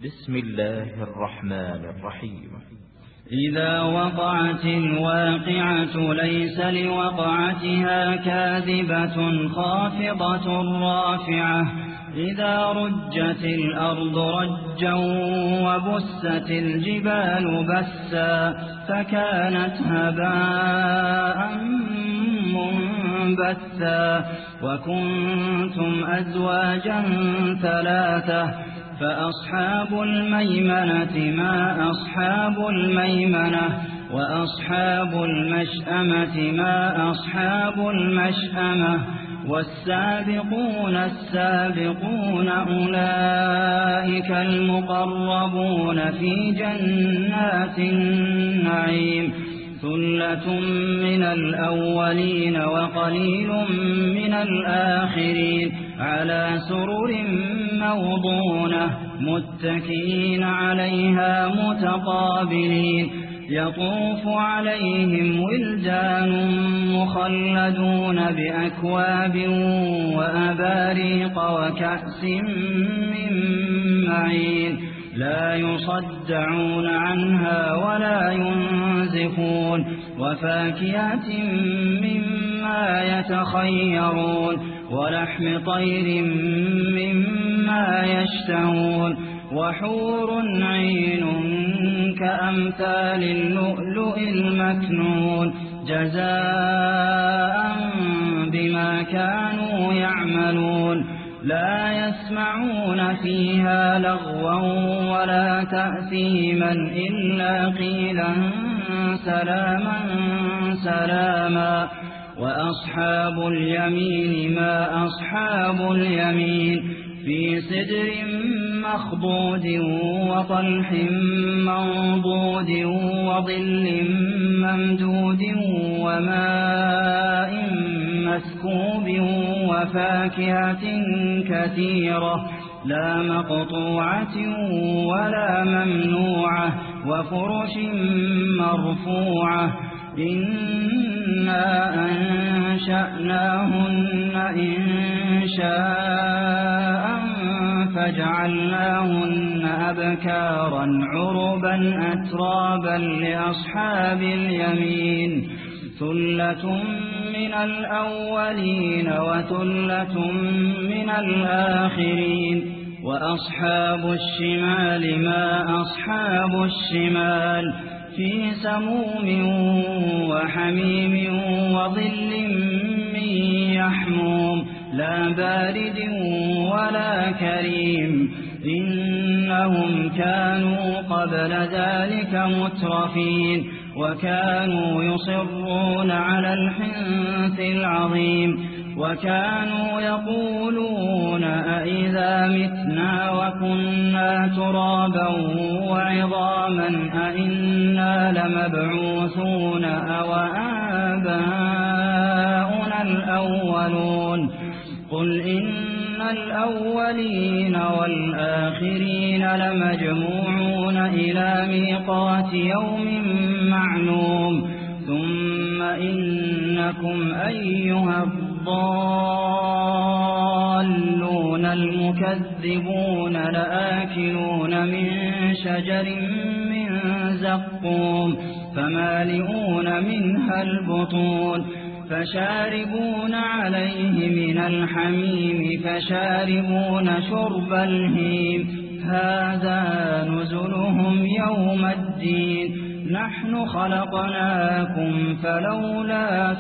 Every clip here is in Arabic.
بسم الله الرحمن الرحيم. إذا وقعت الواقعة ليس لوقعتها كاذبة خافضة رافعة إذا رجت الأرض رجا وبست الجبال بسا فكانت هباء منبثا وكنتم أزواجا ثلاثة فأصحاب الميمنة ما أصحاب الميمنة وأصحاب المشأمة ما أصحاب المشأمة والسابقون السابقون أولئك المقربون في جنات النعيم ثلة من الأولين وقليل من الآخرين على سرر موضونة متكئين عليها متقابلين يطوف عليهم ولدان مخلدون بأكواب وأباريق وكأس من معين لا يصدعون عنها ولا ينزفون وفاكهة مما يتخيرون ولحم طير مما يشتهون وحور عين كأمثال اللؤلؤ المكنون جزاء بما كانوا يعملون لا يسمعون فيها لغوا ولا تأثيما إلا قيلا سلاما سلاما وأصحاب اليمين ما أصحاب اليمين في سدر مخضود وطلح منضود وظل ممدود وماء مسكوب وفاكهة كثيرة لا مقطوعة ولا ممنوعة وفرش مرفوعة إنا أنشأناهن إنشاء فجعلناهن أبكارا عربا أترابا لأصحاب اليمين ثلة من الأولين وثلة من الآخرين وأصحاب الشمال ما أصحاب الشمال في سموم وحميم وظل من يحموم لا بارد ولا كريم إنهم كانوا قبل ذلك مترفين وكانوا يصرون على الحنث العظيم وكانوا يقولون أئذا متنا وكنا ترابا وعظاما أئنا لمبعوثون أو آباؤنا الأولون قل إن الأولين والآخرين لمجموعون إلى ميقات يوم معلوم ثم إنكم أيها الضالون المكذبون لآكلون من شجر من زقوم فمالئون منها البطون فشاربون عليه من الحميم فشاربون شرب الهيم هذا نزلهم يوم الدين نحن خلقناكم فلولا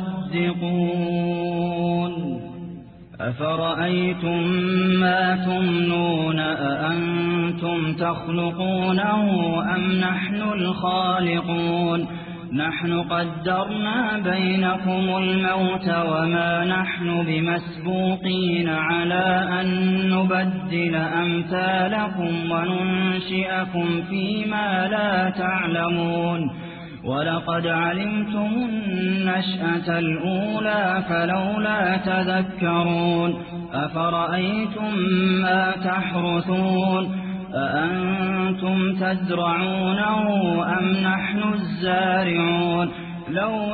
تصدقون أفرأيتم ما تمنون أأنتم تخلقونه أم نحن الخالقون نحن قدرنا بينكم الموت وما نحن بمسبوقين على أن نبدل أمثالكم وننشئكم فيما لا تعلمون ولقد علمتم النشأة الأولى فلولا تذكرون أفرأيتم ما تحرثون أأنتم تزرعونه أم نحن الزارعون لو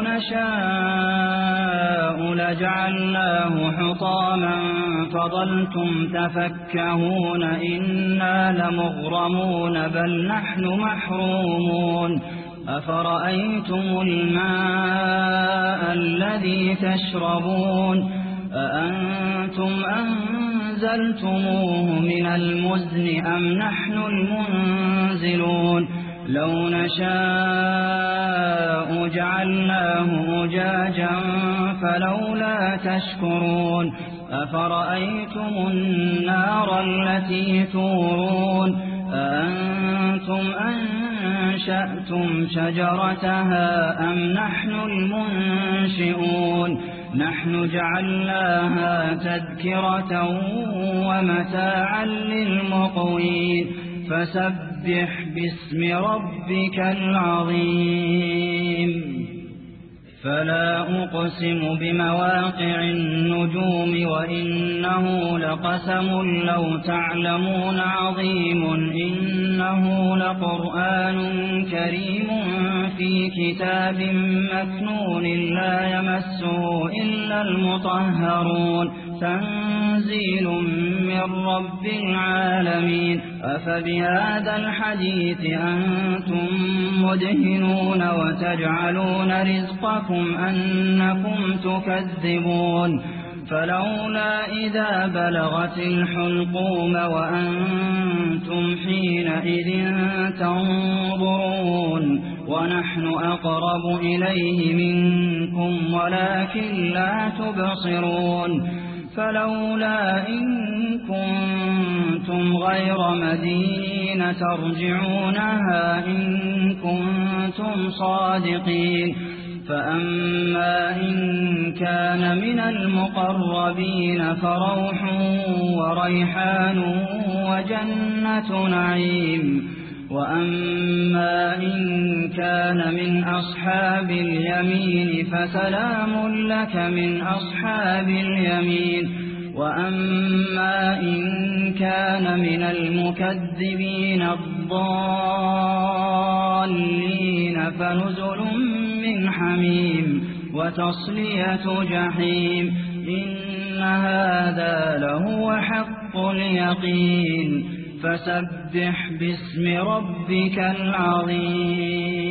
نشاء لجعلناه حطاما فظلتم تفكهون إنا لمغرمون بل نحن محرومون أفرأيتم الماء الذي تشربون أأنتم أنزلتموه من المزن أم نحن المنزلون لو نشاء جعلناه أجاجا فلولا تشكرون أفرأيتم النار التي تورون أأنتم أنشأتم شجرتها أم نحن المنشئون نحن جعلناها تذكرة ومتاعا للمقوين فسبح باسم ربك العظيم فلا أقسم بمواقع النجوم وإنه لقسم لو تعلمون عظيم إنه لقرآن كريم في كتاب مكنون لا يمسه إلا المطهرون تنزيل من رب العالمين أفبهذا الحديث أنتم مدهنون وتجعلون رزقكم أنكم تكذبون فلولا إذا بلغت الحلقوم وأنتم حينئذ تنظرون ونحن أقرب إليه منكم ولكن لا تبصرون فلولا إن كنتم غير مدينين ترجعونها إن كنتم صادقين فأما إن كان من المقربين فروح وريحان وجنة نعيم وأما إن كان من أصحاب اليمين فسلام لك من أصحاب اليمين وأما إن كان من المكذبين الضالين فنزل من حميم وتصلية جحيم إن هذا لهو حق اليقين فسبح باسم ربك العظيم